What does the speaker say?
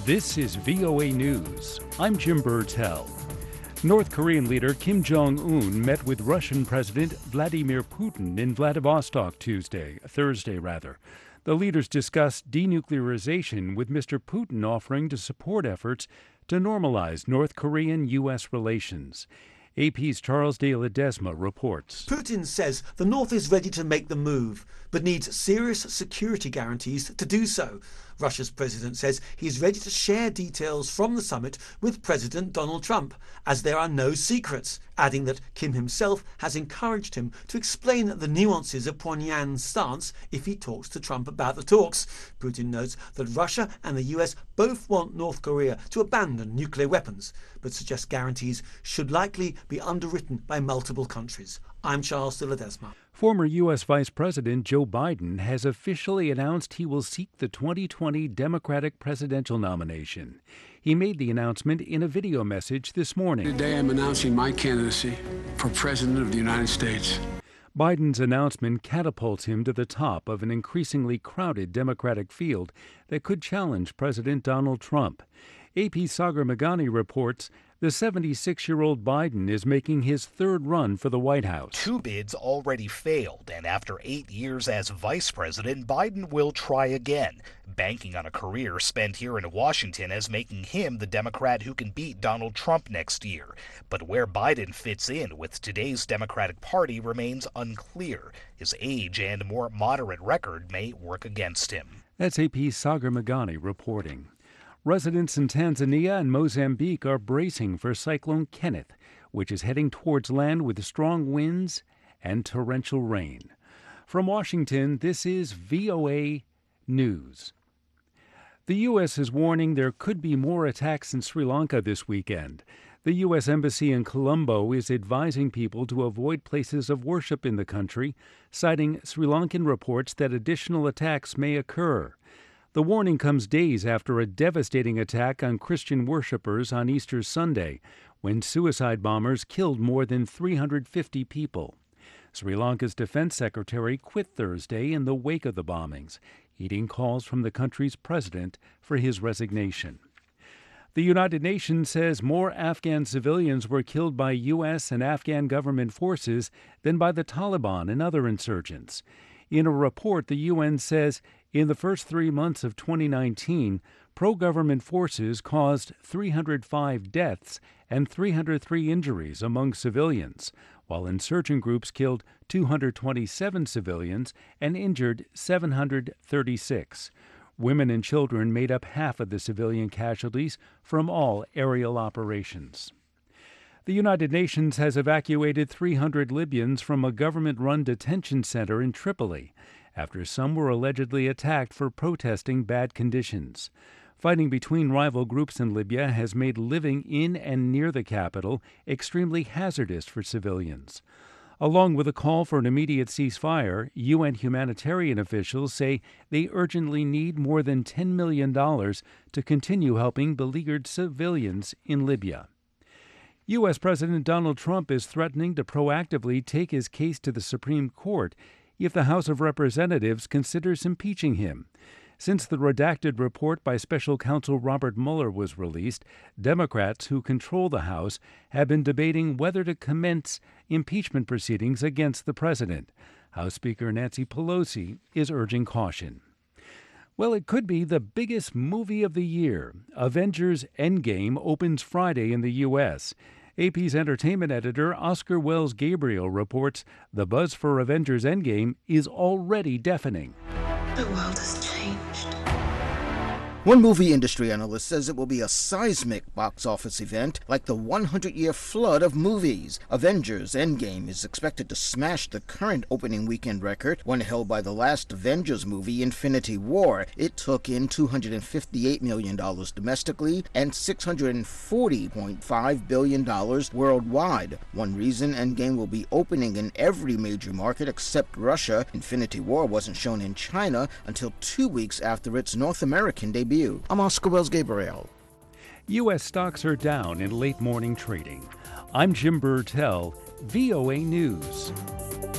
This is VOA News. I'm Jim Burtell. North Korean leader Kim Jong-un met with Russian President Vladimir Putin in Vladivostok Thursday. The leaders discussed denuclearization, with Mr. Putin offering to support efforts to normalize North Korean-U.S. relations. AP's Charles de Ledesma reports. Putin says the North is ready to make the move, but needs serious security guarantees to do so. Russia's president says he is ready to share details from the summit with President Donald Trump, as there are no secrets, adding that Kim himself has encouraged him to explain the nuances of Pyongyang's stance if he talks to Trump about the talks. Putin notes that Russia and the US both want North Korea to abandon nuclear weapons, but suggests guarantees should likely be underwritten by multiple countries. I'm Charles de Ledesma. Former U.S. Vice President Joe Biden has officially announced he will seek the 2020 Democratic presidential nomination. He made the announcement in a video message this morning. Today I'm announcing my candidacy for President of the United States. Biden's announcement catapults him to the top of an increasingly crowded Democratic field that could challenge President Donald Trump. AP's Sagar Meghani reports the 76-year-old Biden is making his third run for the White House. Two bids already failed, and after 8 years as vice president, Biden will try again, banking on a career spent here in Washington as making him the Democrat who can beat Donald Trump next year. But where Biden fits in with today's Democratic Party remains unclear. His age and more moderate record may work against him. That's AP's Sagar Meghani reporting. Residents in Tanzania and Mozambique are bracing for Cyclone Kenneth, which is heading towards land with strong winds and torrential rain. From Washington, this is VOA News. The U.S. is warning there could be more attacks in Sri Lanka this weekend. The U.S. Embassy in Colombo is advising people to avoid places of worship in the country, citing Sri Lankan reports that additional attacks may occur. The warning comes days after a devastating attack on Christian worshippers on Easter Sunday, when suicide bombers killed more than 350 people. Sri Lanka's defense secretary quit Thursday in the wake of the bombings, heeding calls from the country's president for his resignation. The United Nations says more Afghan civilians were killed by U.S. and Afghan government forces than by the Taliban and other insurgents. In a report, the UN says in the first 3 months of 2019, pro-government forces caused 305 deaths and 303 injuries among civilians, while insurgent groups killed 227 civilians and injured 736. Women and children made up half of the civilian casualties from all aerial operations. The United Nations has evacuated 300 Libyans from a government-run detention center in Tripoli after some were allegedly attacked for protesting bad conditions. Fighting between rival groups in Libya has made living in and near the capital extremely hazardous for civilians. Along with a call for an immediate ceasefire, UN humanitarian officials say they urgently need more than $10 million to continue helping beleaguered civilians in Libya. U.S. President Donald Trump is threatening to proactively take his case to the Supreme Court if the House of Representatives considers impeaching him. Since the redacted report by special counsel Robert Mueller was released, Democrats who control the House have been debating whether to commence impeachment proceedings against the president. House Speaker Nancy Pelosi is urging caution. Well, it could be the biggest movie of the year. Avengers Endgame opens Friday in the U.S. AP's entertainment editor Oscar Wells Gabriel reports the buzz for Avengers Endgame is already deafening. The world has changed. One movie industry analyst says it will be a seismic box office event like the 100-year flood of movies. Avengers Endgame is expected to smash the current opening weekend record, one held by the last Avengers movie, Infinity War. It took in $258 million domestically and $640.5 billion worldwide. One reason Endgame will be opening in every major market except Russia. Infinity War wasn't shown in China until 2 weeks after its North American debut. I'm Oscar Wells Gabriel. U.S. stocks are down in late morning trading. I'm Jim Burtell, VOA News.